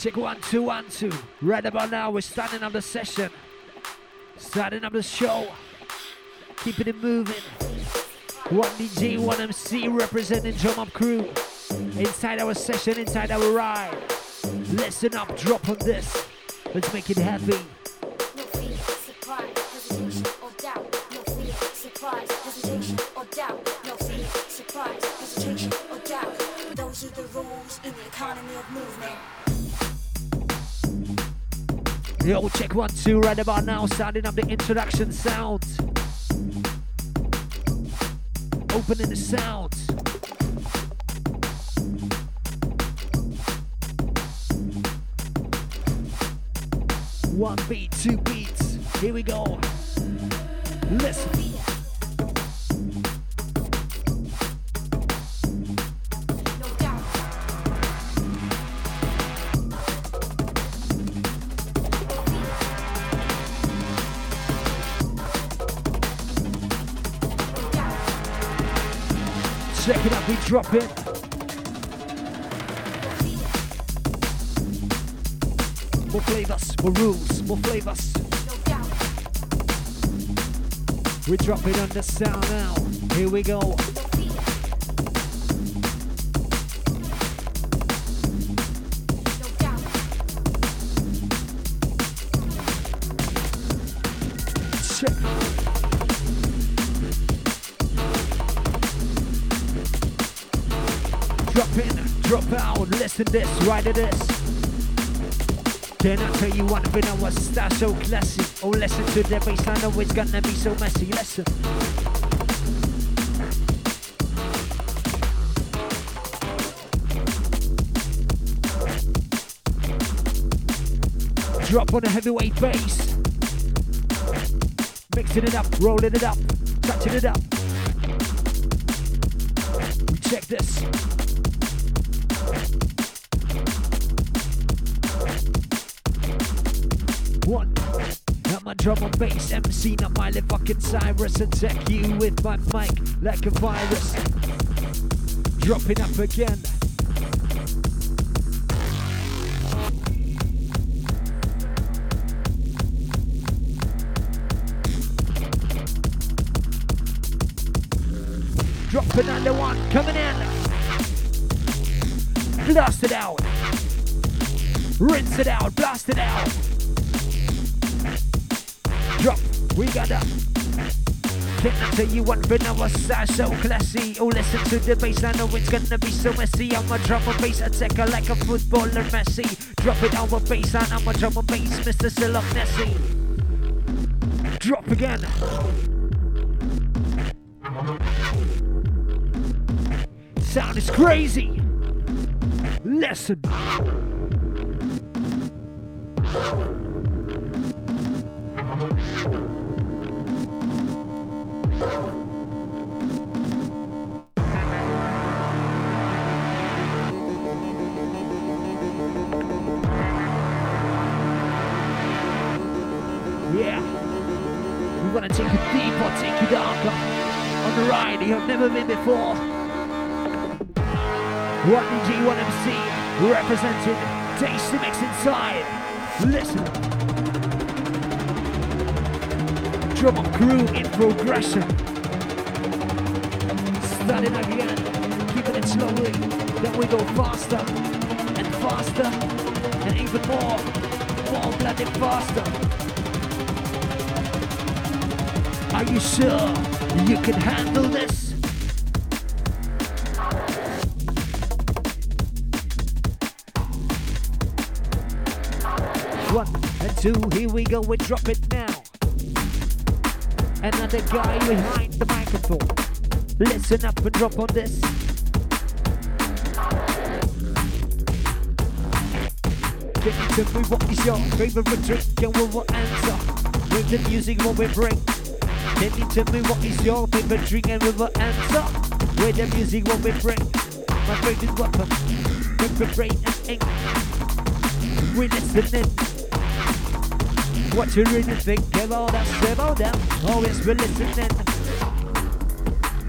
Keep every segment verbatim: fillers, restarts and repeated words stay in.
Check one, two, one, two. Right about now, we're starting up the session. Starting up the show. Keeping it moving. One D J, one M C representing Drum Up Crew. Inside our session, inside our ride. Listen up, drop on this. Let's make it heavy. No fear, surprise, hesitation, or doubt. No fear, surprise, hesitation, or doubt. No fear, surprise, hesitation, or doubt. Those are the rules in the economy of movement. Yo, check one, two, right about now, starting up the introduction sounds. Opening the sounds. One beat, two beats, here we go. Listen. Check it out, we drop it. More flavors, more rules, more flavors. We drop it on the sound now. Here we go. Check. Drop in, drop out, listen this, right to this. Can I tell you one thing, our style so classy. Oh, listen to the bass, I know it's gonna be so messy, listen. Drop on the heavyweight bass. Mixing it up, rolling it up, touching it up. We check this. One, I'm a drum and bass M C, not Miley fucking Cyrus. Attack you with my mic like a virus. Dropping up again. Drop another one, coming in. Blast it out. Rinse it out, blast it out. Drop, we got up. Can I tell you one thing, our style so classy. Oh, listen to the bass, I know it's gonna be so messy. I'm a drum and bass attacker like a footballer Messi. Drop it our bass and I'm a drum and bass Mister Sillock Nessie. Drop again. Sound is crazy. Listen. Yeah, we wanna take you deeper, take you darker, on the ride you have never been before. One D J, one M C, representing Tasty Mix inside. Listen. Drum Up Crew in progression. Starting again, keeping it slowly. Then we go faster and faster and even more, more bloody faster. Are you sure you can handle this? One and two, here we go, we drop it now. Another guy behind the microphone. Listen up and drop on this. Can you tell me what is your favorite drink and we will answer with the music what we bring? Can you tell me what is your favorite drink and we will answer with the music what we bring? My favorite weapon, favorite brain and ink. We listening. What you really think about us, about them? Always be listening.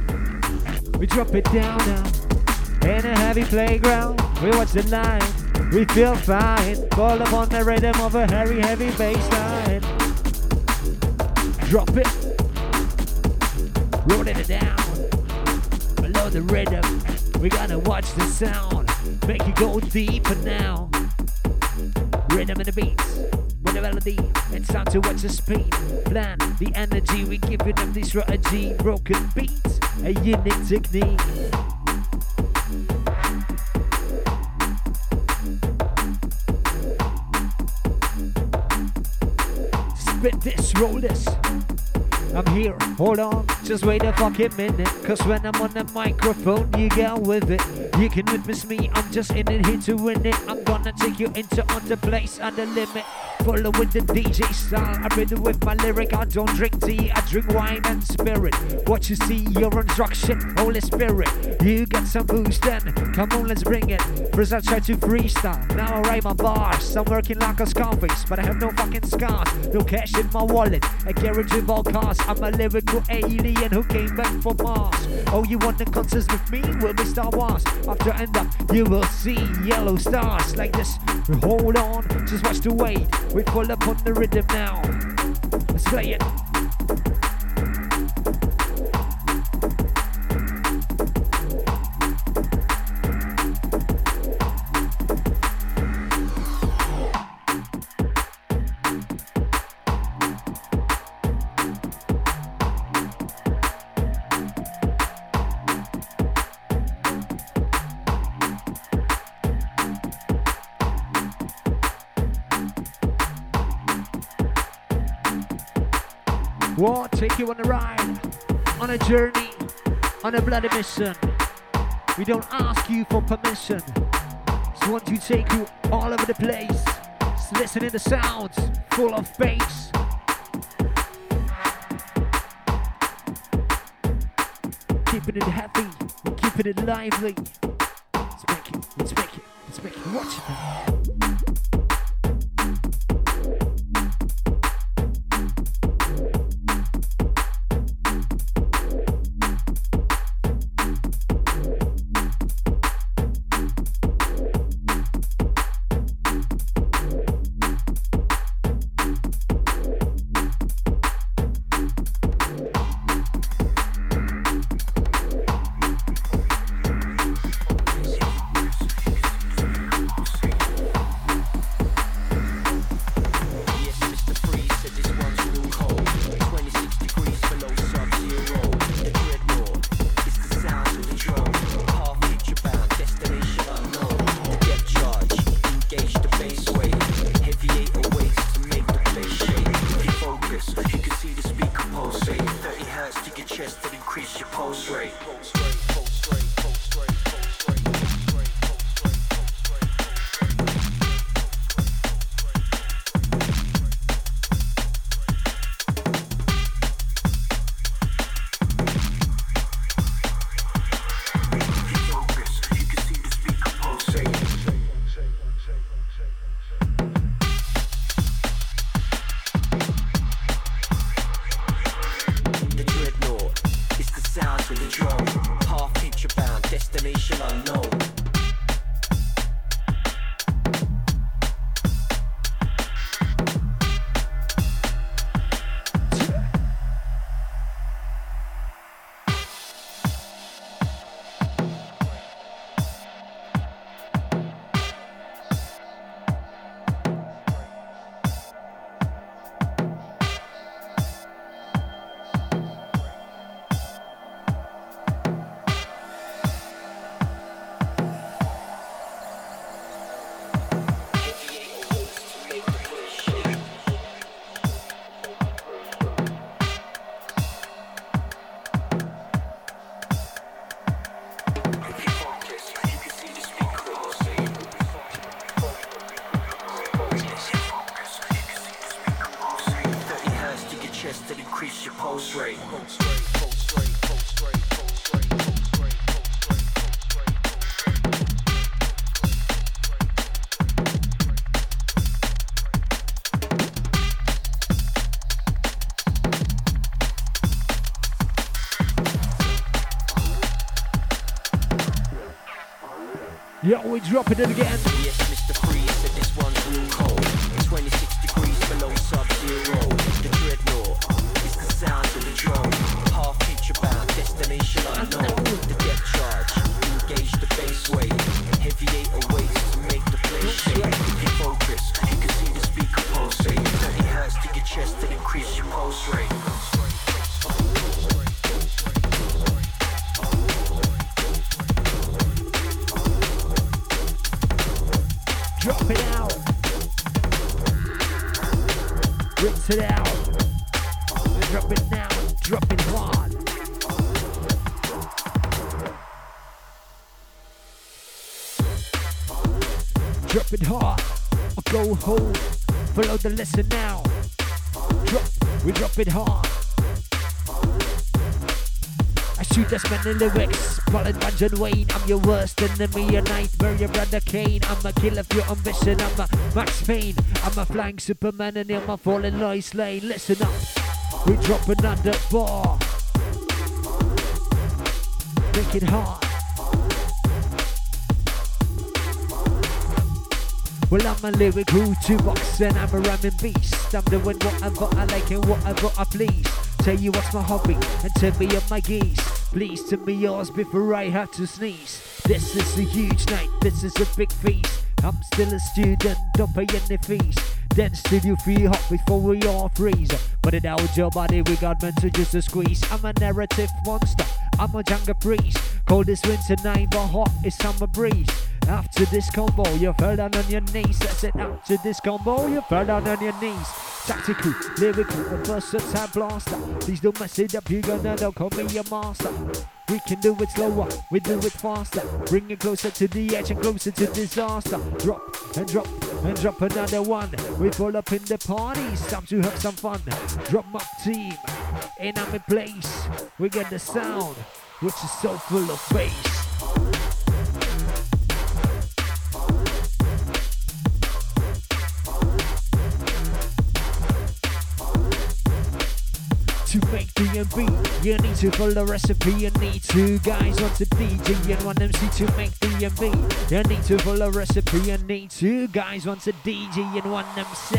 We drop it down now in a heavy playground. We watch the line we feel fine. Fall upon the rhythm of a heavy, heavy bass line. Drop it, rolling it down. Below the rhythm, we gotta watch the sound. Make you go deeper now. Rhythm and the beats, with the melody, it's time to watch the speed. Plan the energy, we giving them the strategy. Broken beats, a unique technique. Spit this, roll this. I'm here, hold on, just wait a fucking minute. Cause when I'm on the microphone, you get with it. You can witness me, I'm just in it here to win it. I'm gonna take you into other place and the limit. Follow with the D J style, I read it with my lyric. I don't drink tea, I drink wine and spirit. What you see, your instruction, Holy Spirit. You got some booze then, come on let's bring it. First I try to freestyle, now I write my bars. I'm working like a Scarface, but I have no fucking scars. No cash in my wallet, a garage of all cars. I'm a lyrical alien who came back from Mars. Oh, you want the concerts with me? We'll be Star Wars. After end up, you will see yellow stars like this. Hold on, just watch the wait. We pull up on the rhythm now. Let's play it. We'll take you on a ride, on a journey, on a bloody mission. We don't ask you for permission. Just want to take you all over the place. Just listen to the sounds, full of bass. Keeping it heavy, keeping it lively. Let's make it, let's make it, let's make it. Watch it now. Yo, we're dropping it again. Yes, Mister go straight. Drop it out. Rinse it out. Drop it now. Drop it hard. Drop it hard. Or go home. Follow the lesson now. Drop. We drop it hard. I shoot as many lyrics, Colin by John Wayne. I'm your worst enemy, a nightmare, your brother Kane. I'm a killer for your ambition, I'm a Max Payne. I'm a flying Superman and I'm a falling Lois Lane. Listen up, we drop another bar. Make it hard. Well, I'm a lyrical toolbox and I'm a rhyming beast. I'm doing whatever I like and whatever I please. Tell you what's my hobby and tell me of my geese. Please tell me yours before I have to sneeze. This is a huge night, this is a big feast. I'm still a student, don't pay any fees. Then studio feel hot before we all freeze. But it out your body, we got mental just to squeeze. I'm a narrative monster, I'm a jungle priest. Coldest winter night, but hot is summer breeze. After this combo, you fell down on your knees. I said after this combo, you fell down on your knees. Tactical, lyrical, and versatile blaster. Please don't mess it up, you're gonna don't call me a master. We can do it slower, we do it faster. Bring it closer to the edge and closer to disaster. Drop and drop and drop another one. We fall up in the party, it's time to have some fun. Drop my team, in my place. We get the sound, which is so full of bass. To make D and B, you need to follow the recipe. You need two guys, one's a D J and one M C to make D and B. You need to follow the recipe. You need two guys, one's a D J and one M C.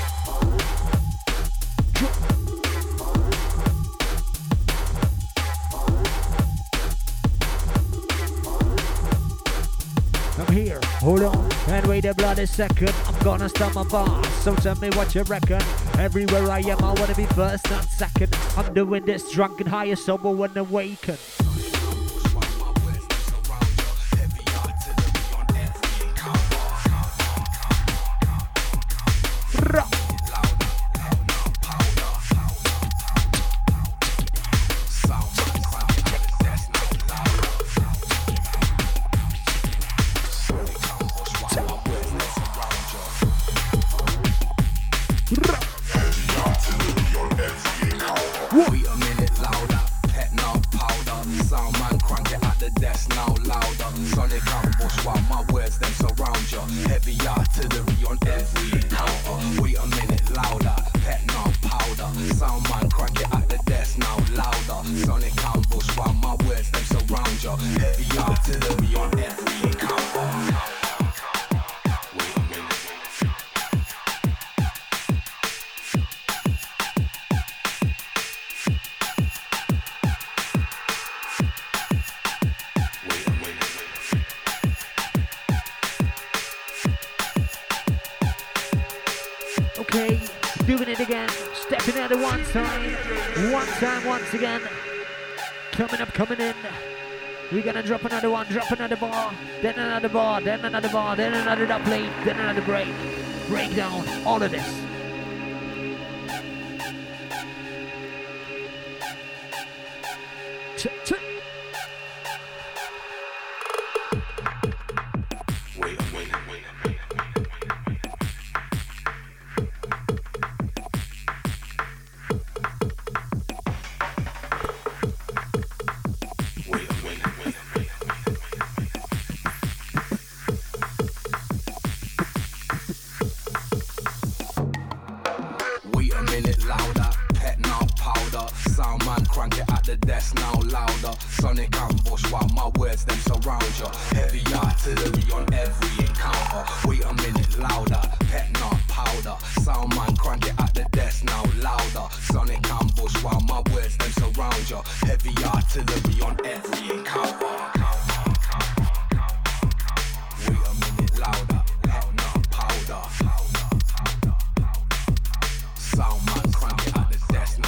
I'm here, hold on, and wait a bloody second. I'm gonna start my bar, so tell me what you reckon. Everywhere I am, I wanna be first, not second. I'm doing this drunk and high, sober when awakened. Once again, coming up, coming in. We're gonna drop another one, drop another bar, then another bar, then another bar, then another dub plate, then another break. Break down all of this. Ch- ch- Wait a minute, wait a minute. Sound man, crank it at the desk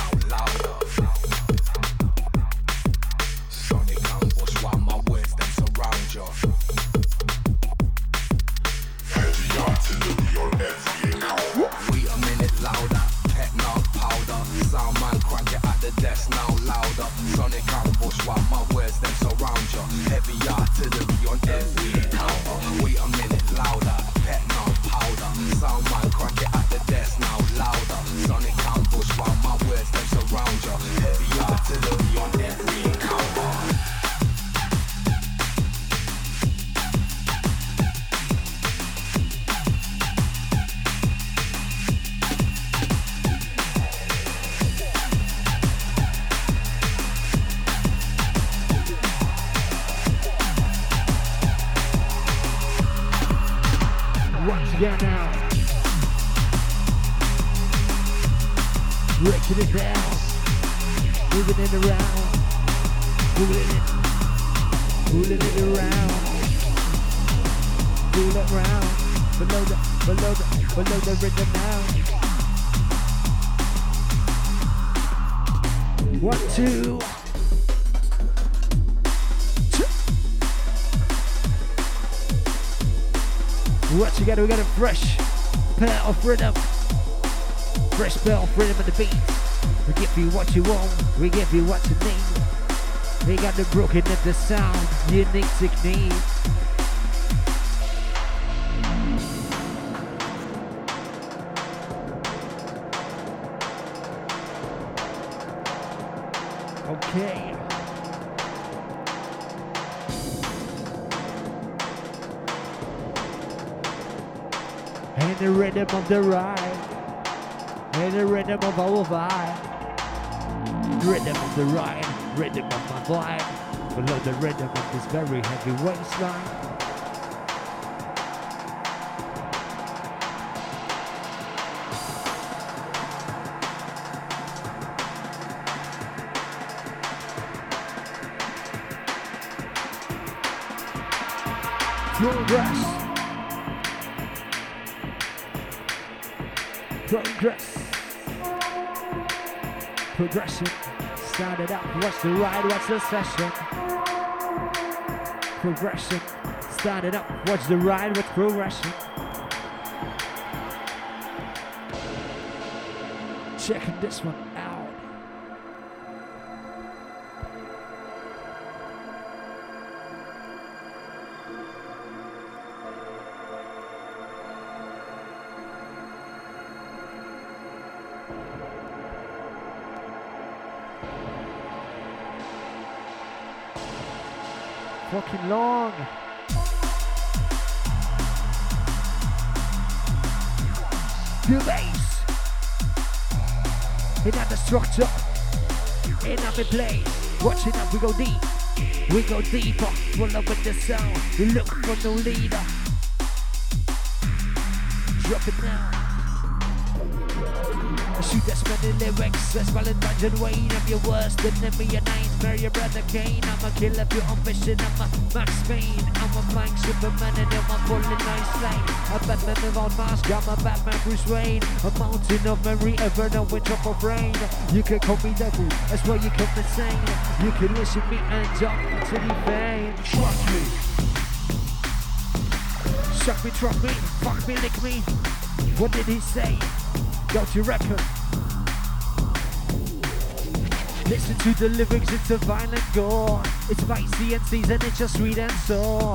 breaking it down, moving it around, moving it, moving it around, move it around, below the, below the, below the rhythm now. One, two. What together, we got a fresh pair of rhythm. Fresh pair of rhythm and the beat. We give you what you want, we give you what you need. We got the broken in the sound, unique technique. Okay. And the rhythm of the ride, and the rhythm of our vibe, rhythm of the ride, rhythm of my vibe, follow the rhythm of this very heavy waistline. Progress. Progress. Progression. Start it up. What's the ride? What's the session? Progression. Start it up. What's the ride? What's progression? Checking this one out. Fucking long. The bass. In the structure. In the place. Watching up, we go deep. We go deeper. Follow with the sound. We look for no leader. Drop it now. I shoot that many lyrics, that's Valentine's and Wayne. I'm your worst enemy, your nightmare, your brother Kane. I'm a killer if you're on mission, I'm a Max Payne. I'm a flying Superman and I'm a falling nice lane. A Batman without mask, I'm a Batman Bruce Wayne. A mountain of memory, ever no wind drop of rain. You can call me devil, that's why you come insane. You can listen me and jump to the vein. Trust me. Suck me, trust me, fuck me, lick me. What did he say? Don't you reckon? Listen to the lyrics, it's a violent gore. It's spicy and seasoned, it's just sweet and sour.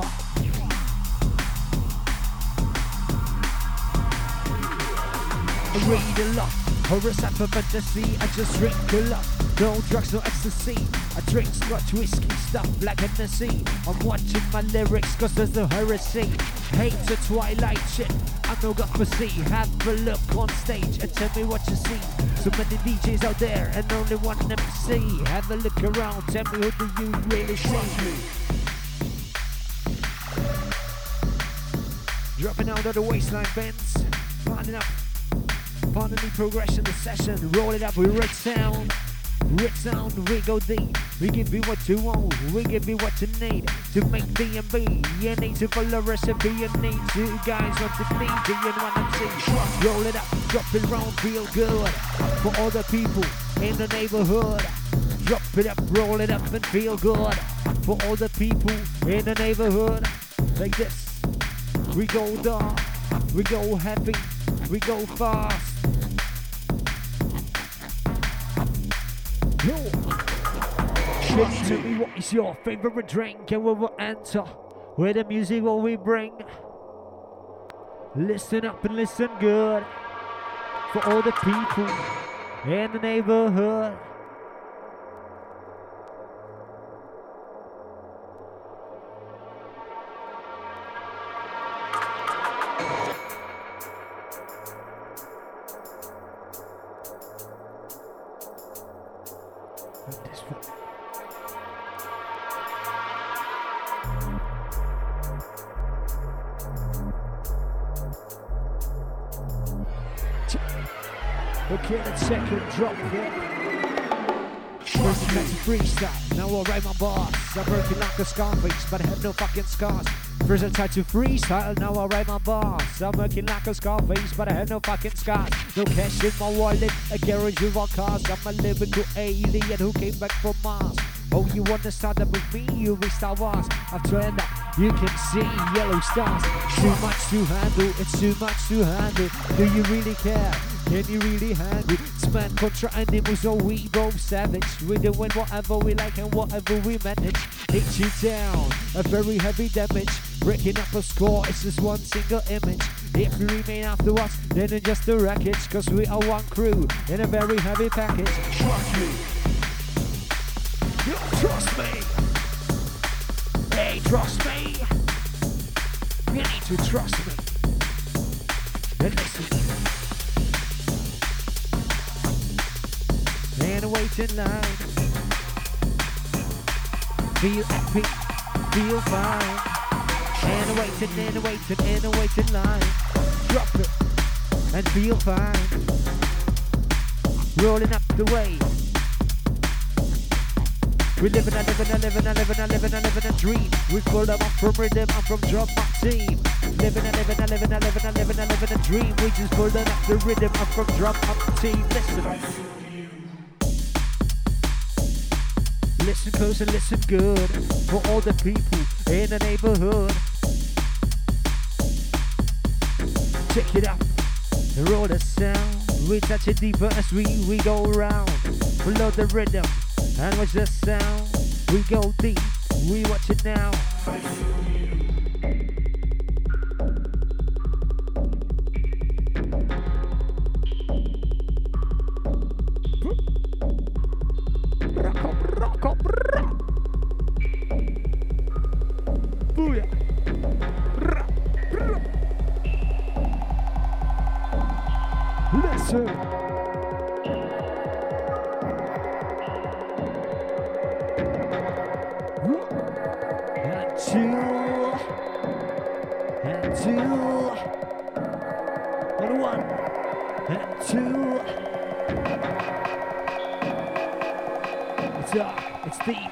I read a lot, horror for fantasy. I just drink a lot, no drugs, no ecstasy. I drink scotch, whiskey, stuff like Hennessy. I'm watching my lyrics cause there's no heresy. Hate the Twilight shit, I'm no god for see. Have a look on stage and tell me what you see. So many D Js out there and only one M C. Have a look around, tell me who do you really see. Dropping out of the waistline bends, finding up, finding the progression, the session. Roll it up with red sound. Red sound, we go deep. We give you what you want, we give you what you need to make D and B. You need to follow recipe, you need two guys on the knee. Do you want to see? Roll it up, drop it round, feel good for all the people in the neighborhood. Drop it up, roll it up and feel good for all the people in the neighborhood. Like this, we go dark, we go heavy, we go fast. Yo. Tell me what is your favorite drink and we will enter where the music will we bring. Listen up and listen good for all the people in the neighborhood. Okay, the second drop here. First back to freestyle, now I'll write my bars. I'm working like a Scarface, but I have no fucking scars. First I tried to freestyle, now I write my bars. I'm working like a Scarface, but I have no fucking scars. No cash in my wallet, a garage with all cars. I'm a lyrical alien who came back from Mars. Oh, you wanna start up with me? You will Star Wars. I've turned up, you can see yellow stars. Too much to handle, it's too much to handle. Do you really care? Can you really handle? It's man contra animals, so we both savage. We doing whatever we like and whatever we manage. Hit you down, a very heavy damage. Breaking up a score, it's just one single image. If you remain after us, then it's just a wreckage. Cause we are one crew in a very heavy package. Trust me. You trust me. Hey, trust me. You need to trust me. Then listen. And wait in line. Feel happy, feel fine. And waiting, and waiting, and waiting line. Drop it and feel fine. Rolling up the way. We live in a live in a live in a live in a live in a live in a dream. We pulled them up from rhythm, I'm from Drop My Team. Live in a live in a live in a live in a live in a live in a dream. We just pulled them up the rhythm, I'm from Drop My Team. Listen. Listen close and listen good for all the people in the neighborhood. Check it out, roll the sound. We touch it deeper as we, we go round. Follow the rhythm and watch the sound. We go deep, we watch it now. Listen. And two, and two, and one, and two. It's dark, it's deep.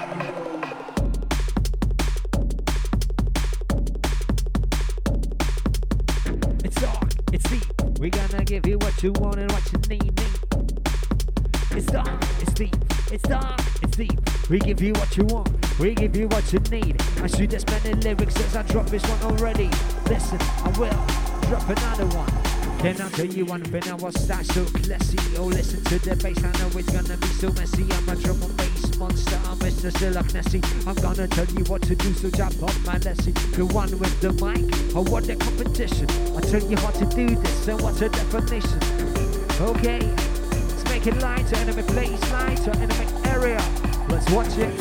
It's dark, it's deep. We're gonna give you what you want and what you need, need. It's dark, it's deep. It's dark, it's deep. We give you what you want, we give you what you need. I shoot as many lyrics as I drop this one already. Listen, I will drop another one. Can I tell you one thing? I was that so classy. Oh, listen to the bass, I know it's gonna be so messy. I'm a drum and bass monster, I'm Mister Sillock Nessie. I'm gonna tell you what to do, so jump off my Nessie. The one with the mic, I want the competition. I'll tell you how to do this, and what's the definition. Okay, let's make it lighter, enemy place lighter, enemy area. Let's watch it.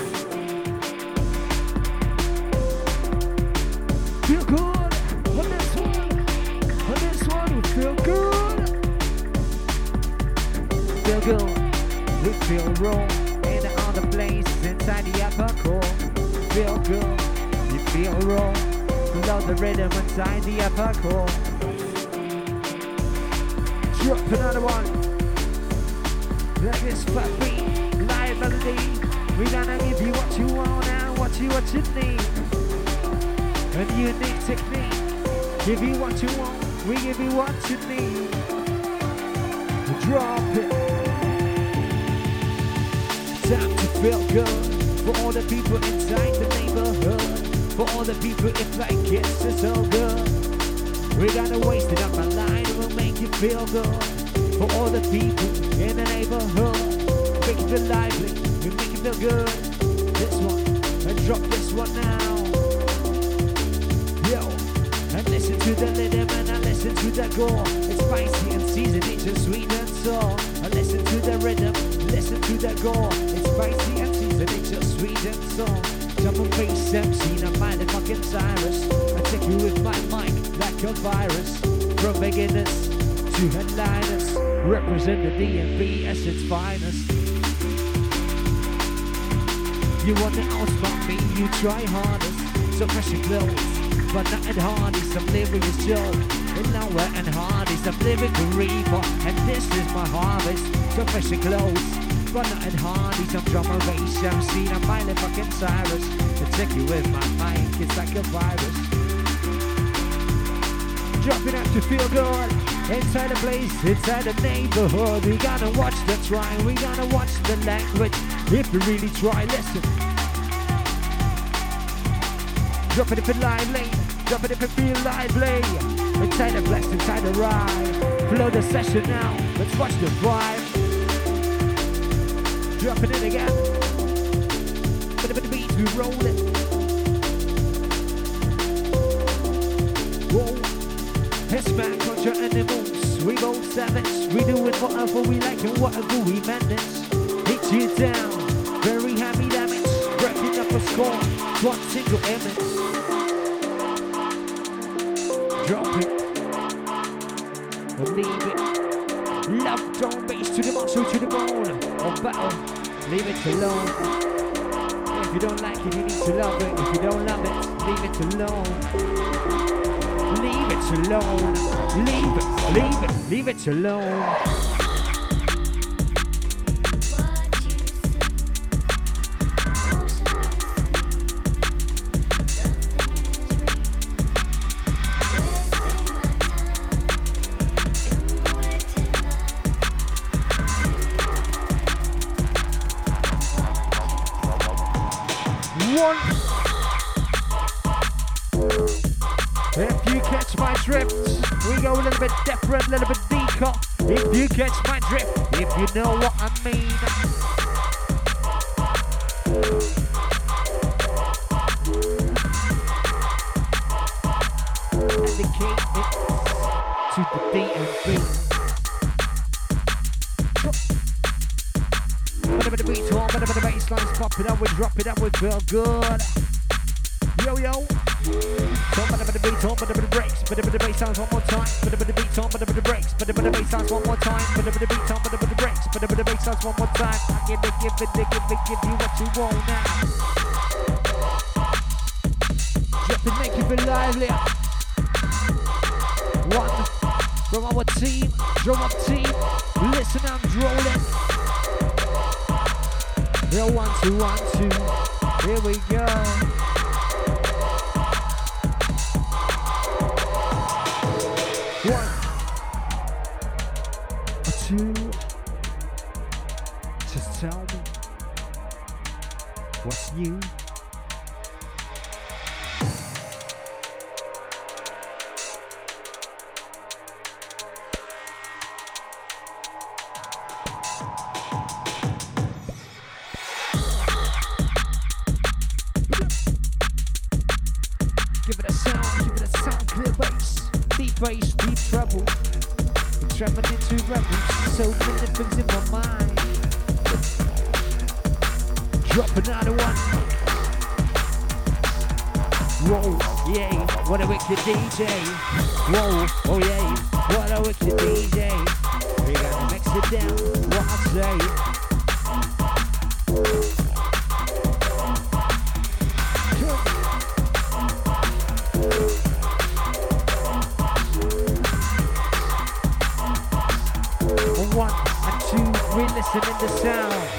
Feel good on this one. On this one, we feel good. Feel good. We feel raw in the other places inside the upper core. Feel good. You feel raw. Love the rhythm inside the upper core. Drop another one. Like this fat beat, live melody. We gonna give you what you want and what you what you need. A unique technique. Give you what you want, we give you what you need. Drop it. Time to feel good for all the people inside the neighborhood. For all the people if like it's just so good. We gotta waste it up our line and we'll make you feel good. For all the people in the neighborhood. Make you feel lively, we make you feel good. This one, and drop this one now. Yo, and listen to the rhythm and I listen to the gore. It's spicy and seasoned, it's just sweet and sour. I listen to the rhythm, listen to the gore. It's spicy and seasoned, it's just sweet and sour. Jump on bass M C, I'm motherfucking Cyrus. I take you with my mic like a virus. From beginners to headliners, represent the D M V as its finest. You wanna outsmart me, you try hardest. So press your clothes, but not at hardest. I'm living a show. And nowhere and hard is a lyrical reaper. And this is my harvest, so fresh and close. Runner and hard is a drummer bass. I'm seen a Miley fucking Cyrus. I take you with my mic, it's like a virus. Dropping out to feel good. Inside the place, inside the neighborhood. We gotta watch the try, we gotta watch the language. If we really try, listen. Drop it if it lively, drop it if it feel lively. Inside the blast, inside the ride. Flow the session now, let's watch the vibe. Dropping it again. Bit of the beats, we roll it. Whoa. Yes man, conjure animals. We both savage. We do it whatever we like and whatever we manage. Hit you down, very heavy damage. Breaking up a score, one single image. Drop it, or leave it. Love drum bass to the muscle, to the bone. Or battle, leave it alone. If you don't like it, you need to love it. If you don't love it, leave it alone. Leave it alone. Leave it, leave it, leave it alone. If you catch my drift, we go a little bit different, a little bit deeper. If you catch my drift, if you know what I mean. Dedicate it to the D and B. Whatever the beat's on, whatever the bass line's popping up, we drop it up, we feel good. Yo, yo. But the beat on, but the breaks, but the bass sounds one more time. But the beat on, but the breaks, but the bass sounds one more time. But the beat on, but the breaks, but the bass sounds one more time. I give it, give it, give it, give you what you want now. Drop it, make it feel lively. One from our team, drum up team. Listen, I'm drolling. Yo, one, two, one, two. Here we go. One, two, just tell me what's new. Give it a sound, give it a sound, clear bass. Deep bass, deep treble. We're traveling into rebels. So many things in my mind. Drop another one. Whoa, yeah, what a wicked D J. Whoa, oh yeah, what a wicked D J. We gotta mix it down, what I say. One and two, we listen in the sound.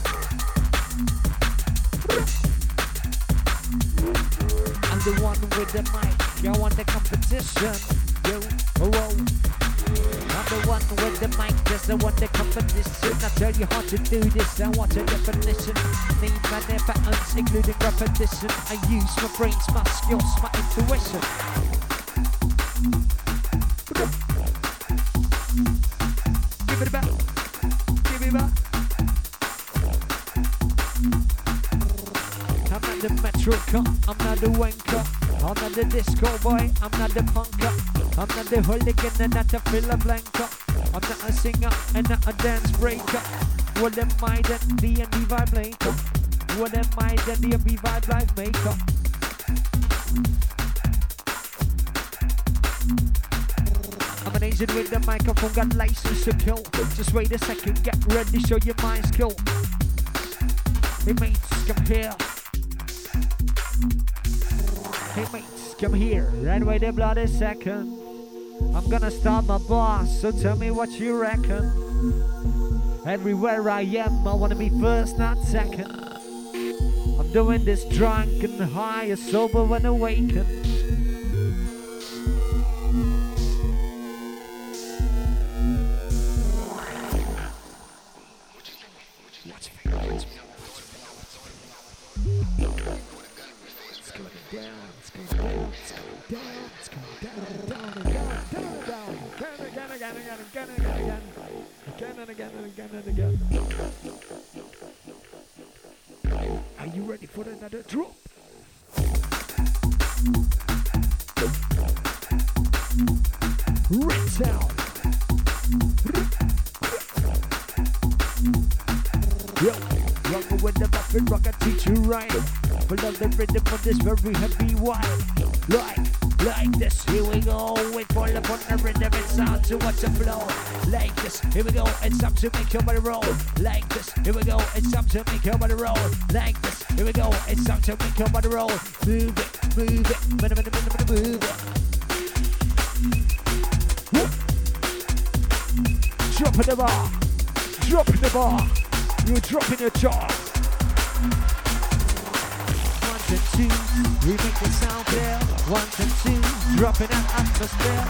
I'm the one with the mic, yo, on the competition. Yo, oh, oh. I'm the one with the mic, just the one the competition. I tell you how to do this, I want a definition. Need many patterns, including repetition. I use my brains, my skills, my intuition. Give it back. Give it back. I'm not the metro cop, I'm not the wanker. I'm not the disco boy, I'm not the punker. I'm not the hooligan and not a filler blanker. I'm not a singer and not a dance breaker. What am I then, the N B vibe maker? What am I then, the N B vibe live maker? I'm an Asian with the microphone, got license to kill. Just wait a second, get ready, show you my skill. Hey mates, come here. Hey mates, come here. Right away, the bloody second. I'm gonna start my boss, so tell me what you reckon. Everywhere I am, I wanna be first, not second. I'm doing this drunk and high, sober when awakened. Are you ready for another drop? Red sound. Yo, rockin' with the muffin, rock, I teach you right. Follow the rhythm of this very heavy wine. Like, like this, here we go. We fall upon the rhythm, it's time to watch the flow. Like this, here we go, it's time to make your body roll. Like this, here we go, it's time to make your body roll. Like this, here we go, it's time to make your body roll. Move it, move it, move it, move it. Whoop. Drop in the bar, drop in the bar. You're dropping your jaw. One and two, we make the sound clear. One and two, dropping an atmosphere.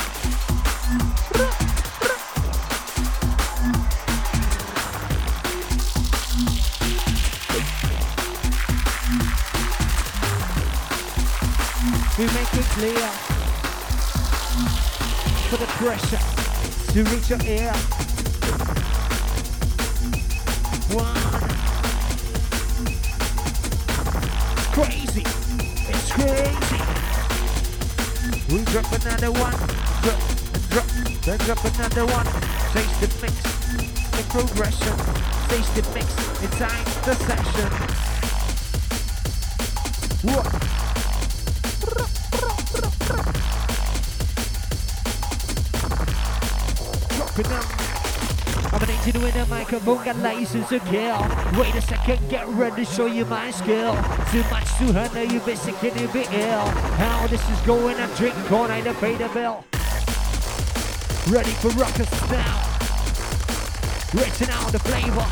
We make it clear for the pressure to reach your ear. One. Crazy, it's crazy. We drop another one, drop and drop, then drop another one. Taste the mix, in progression. Taste the mix, inside the session. What? Drop it down. I'm an engine with a microphone, got license to kill. Wait a second, get ready to show you my skill. Too much to handle, you be sick and you be ill. How this is going, I drink all night to pay the bill. Ready for rockers now. Written out the flavor.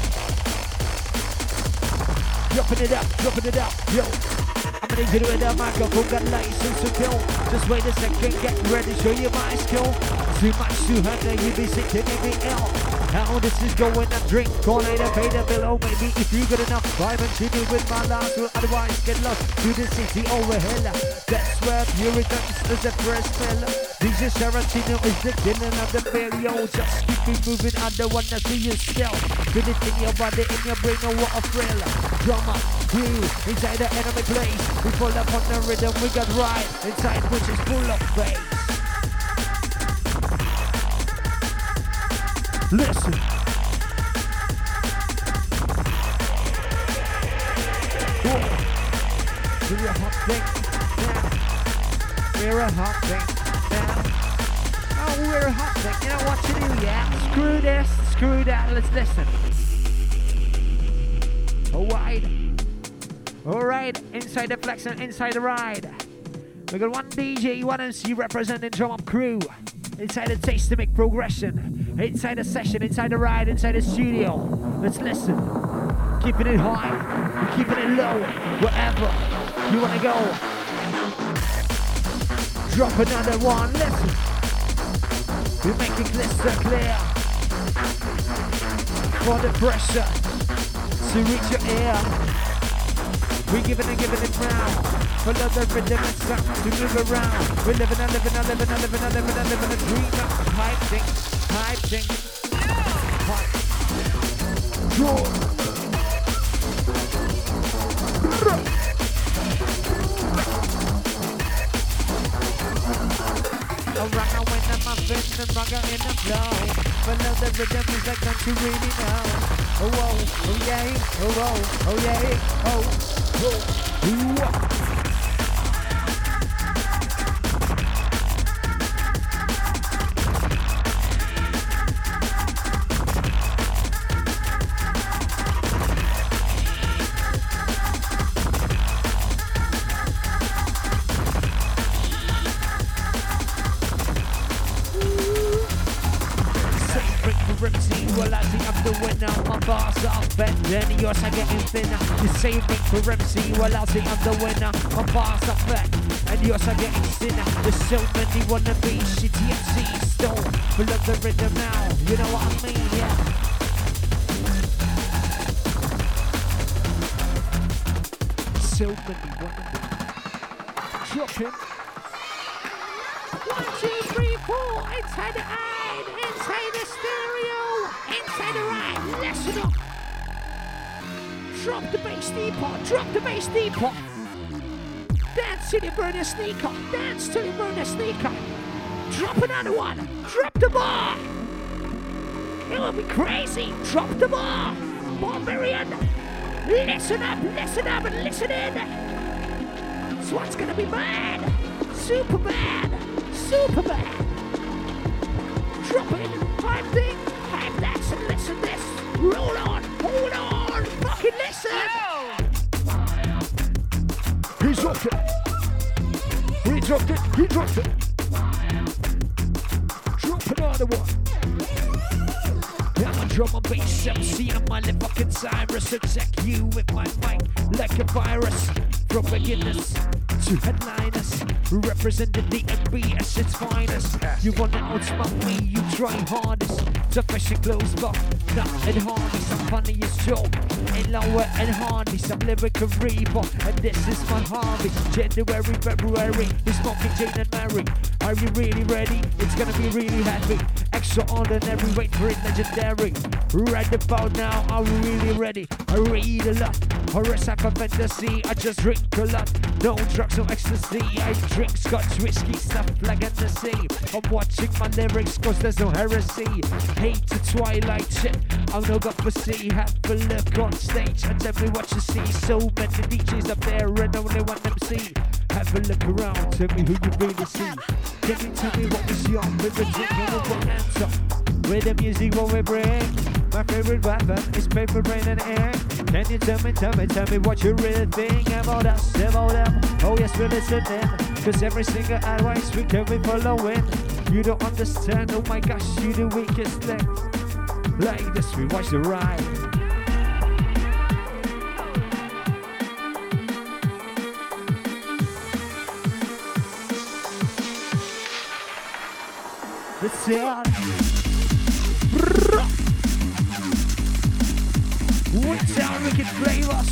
Dropping it up, dropping it up, yo. I'm an engine with a microphone, got license to kill. Just wait a second, get ready to show you my skill. Too much to handle, you be sick and you be ill. How this is going, I drink all night and pay the bill. Oh maybe if you got enough, I continue with my last will otherwise get lost to the city over hill. That's where Puritans is a fresh smell. D J Sarantino is the killing of the bill. Yo, just keep it moving, I don't wanna see you still. Feel it in your body, in your brain, oh what a thrill. Drama, crew, inside the enemy place. We pull up on the rhythm, we got right inside which is full of bass. Listen. Whoa. We're a hot thing now. We're a hot thing now. Oh, we're a hot thing. You know what to do, yeah? Screw this, screw that, let's listen. Alright. Alright, inside the flex and inside the ride. We got one D J, one M C representing Drum Up Crew. Inside the taste to make progression. Inside the session, inside the ride, inside the studio. Let's listen. Keeping it high, keeping it low, wherever you wanna go. Drop another one, listen. We make it crystal clear. For the pressure to reach your ear. We giving it, giving it round. Follow the rhythm and sound to move around. We're living and living and living and living and living and living a dream. Hype thing, hype thing. Hype. Draw. Around when I'm up in the rocker in the flow. Follow the rhythm is like don't you really know. Oh, oh, oh yeah, oh, oh, oh yeah, oh, oh, ooh. for M C, well I think I'm the winner. My bars are fat, and yours are getting thinner. You say me for M C, well I think I'm the winner. My bars are fat, and yours are getting thinner. There's so many wanna be shitty M Cs, still full of the rhythm now. You know what I mean, yeah. So many wanna be dropping. One, two, three, four, inside the eye, inside the stereo, inside the right, listen up. Drop the bass deeper, drop the bass deeper. Dance till you burn your sneaker, dance till you burn your sneaker. Drop another one, drop the bar. It will be crazy, drop the bar. Barbarian, listen up, listen up and listen in. This one's gonna be bad, super bad. Super bad. Drop it. Time thing. Time that and listen this. Roll on. Hold on. Fucking listen. He dropped it. He dropped it. He dropped it. Drop another one. I'm a drum and bass M C. I'm my fucking Cyrus. Attack you with my mic like a virus. From beginners to headliners, representing the M B S its finest. You wanna outsmart me, you try hardest. To fashion clothes, but not and harness. I'm funniest joke, and lower and harness. I'm lyrical reaper, and this is my hobby. January, February, we smoking Jane and Mary. Are you really ready? It's gonna be really happy. Extraordinary, wait for it, legendary. Right about now, are we really ready? I read a lot, or a sack of fantasy. I just drink a lot, no drugs, no ecstasy. I drink scotch, whiskey, stuff like Hennessy. I'm watching my lyrics, cause there's no heresy. Hate the twilight shit, I'm no god for see. Have a look on stage and tell me what you see. So many D Js up there and only one M C. Have a look around, tell me who you really see. Can you tell me what was your favorite drink and what answer? With the music what we bring. My favorite weapon is paper, rain and air. Can you tell me, tell me, tell me what you really think about us, about them? Oh yes, we're listening. Cause every single advice we can be following. You don't understand, oh my gosh, you the weakest link. Like this, we watch the ride. That's it. What's our wicked flavors?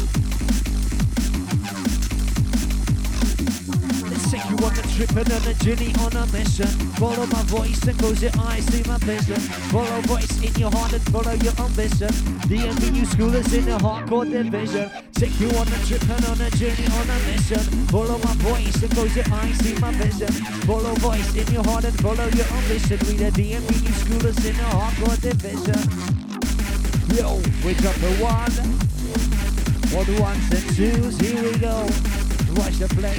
Let's take you on a trip and on a journey, on a mission. Follow my voice and close your eyes, see my vision. Follow voice in your heart and follow your ambition. The M B U schoolers in the hardcore division. Take you on a trip and on a journey, on a mission. Follow my voice and close your eyes, see my vision. Follow voice in your heart and follow your ambition. We the D M B U schoolers in the hardcore division. Yo, we drop the one, all the ones and twos, here we go. Watch the play.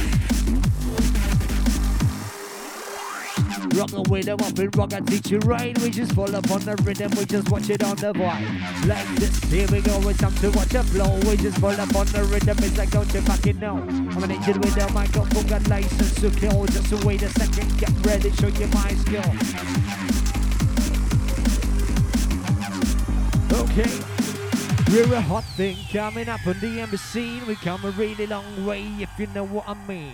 Rock the rhythm up and rock, I teach you right. We just fall up on the rhythm, we just watch it on the vibe. Like this, here we go, it's time to watch the flow. We just fall up on the rhythm, it's like don't you fucking know. I'm an engine with a microphone, got license to kill. Just wait a second, get ready, show you my skill. Okay, we're a hot thing coming up on the M B scene. We come a really long way, if you know what I mean.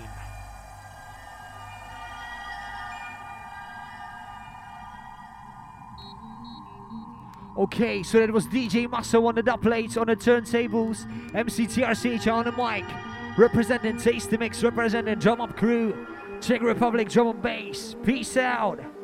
Okay, so that was D J Masso on the dub plates, on the turntables, M C T R C H on the mic, representing Tasty Mix, representing Drum Up Crew, Czech Republic Drum and Bass. Peace out.